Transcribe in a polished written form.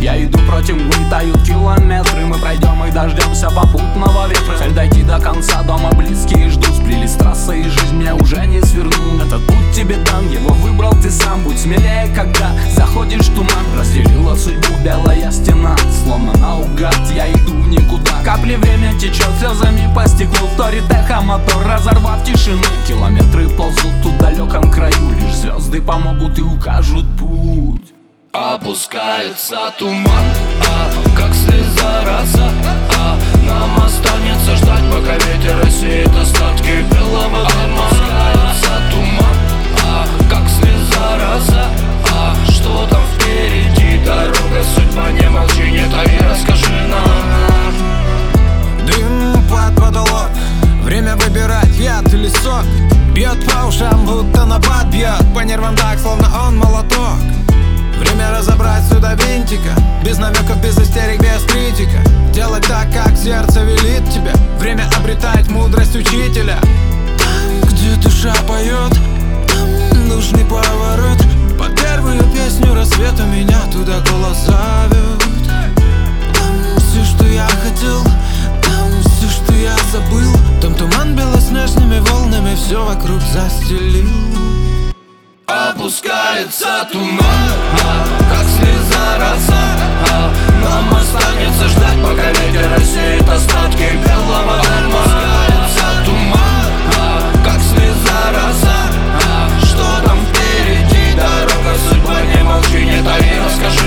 Я иду против мглы, тают километры. Мы пройдем и дождемся попутного ветра. Цель дойти до конца, дома близкие ждут. Сплелись трассы и жизнь мне уже не свернул. Этот путь тебе дан, его выбрал ты сам. Будь смелее, когда заходишь в туман. Разделила судьбу белая стена, словно наугад я иду в никуда. Капли время течет, слезами по стеклу. Вторит эхо мотор, разорвав тишину. Километры ползут тут в далеком краю. Лишь звезды помогут и укажут путь. Опускается туман, как слеза роса, нам останется ждать, пока ветер рассеет остатки белого дыма. Опускается туман, как слеза роса, что там впереди? Дорога, судьба, не молчи, не таи, расскажи нам. Дым под потолок, время выбирать, яд или сок. Бьет по ушам, будто напад бьет по нервам так, словно он молоток. Время разобрать сюда винтика, без намеков, без истерик, без критика. Делать так, как сердце велит тебе. Время обретать мудрость учителя. Там, где душа поет, там нужный поворот. Под первую песню рассвета меня туда голос зовет. Там все, что я хотел, там все, что я забыл. Там туман белоснежными волнами все вокруг застелил. Опускается туман, как слеза роса, нам останется ждать, пока ветер рассеет остатки белого дыма. Опускается туман, как слеза роса, что там впереди? Дорога, судьба, не молчи, не таи, расскажи